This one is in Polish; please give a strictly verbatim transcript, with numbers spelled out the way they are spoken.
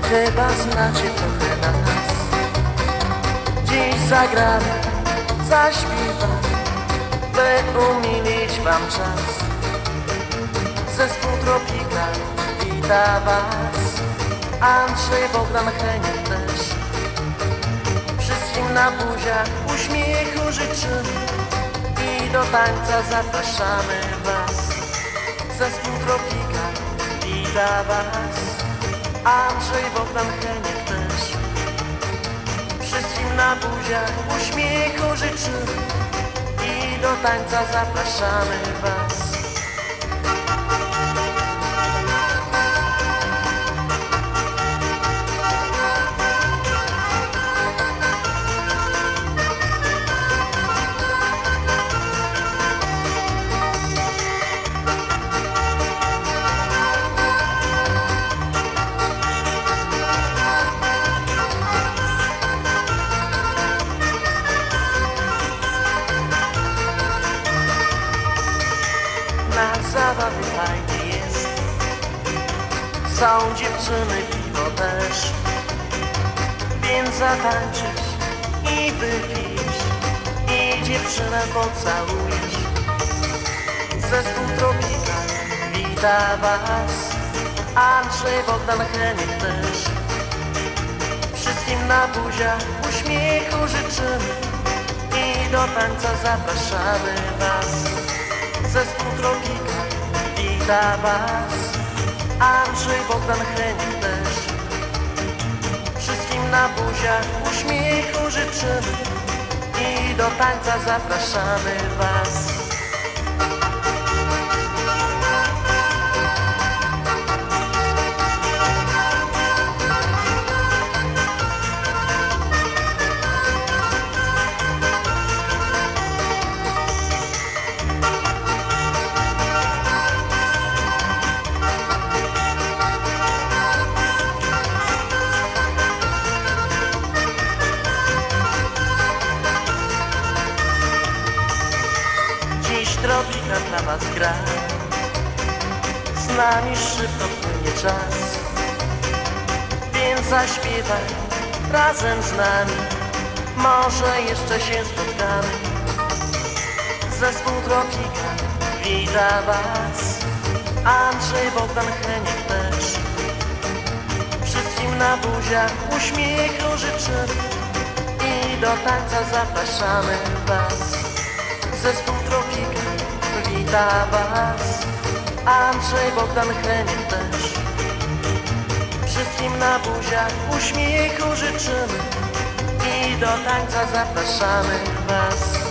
Chyba znacie trochę nas. Dziś zagramy, zaśpiewam, by umilić wam czas. Zespół Tropical wita was, Andrzej, Bogdan, Heniek też. Wszystkim na buziach uśmiechu życzymy i do tańca zapraszamy was. Zespół Tropical wita was, Andrzej, Bogdan, Heniek też. Wszystkim na buziach uśmiechu życzymy i do tańca zapraszamy was. Na zabawy fajnie jest, są dziewczyny, piwo też, więc zatańczysz i wypisz i dziewczynę pocałujesz. Zespół Tropical wita was, Andrzej, Bogdan, Heniek też. Wszystkim na buziach uśmiechu życzymy i do tańca zapraszamy was. Zespół Tropical wita was, Andrzej, Bogdan, Heniek też. Wszystkim na buziach uśmiechu życzymy i do tańca zapraszamy was. Dziś Tropical dla was gra, z nami szybko płynie czas, więc zaśpiewaj razem z nami, może jeszcze się spotkamy. Zespół Tropical wita was, Andrzej, Bogdan, Heniek też. Wszystkim na buziach uśmiechu życzymy i do tańca zapraszamy was. Zespół Tropical wita was, Andrzej, Bogdan, Heniek też. Wszystkim na buziach uśmiechu życzymy i do tańca zapraszamy was.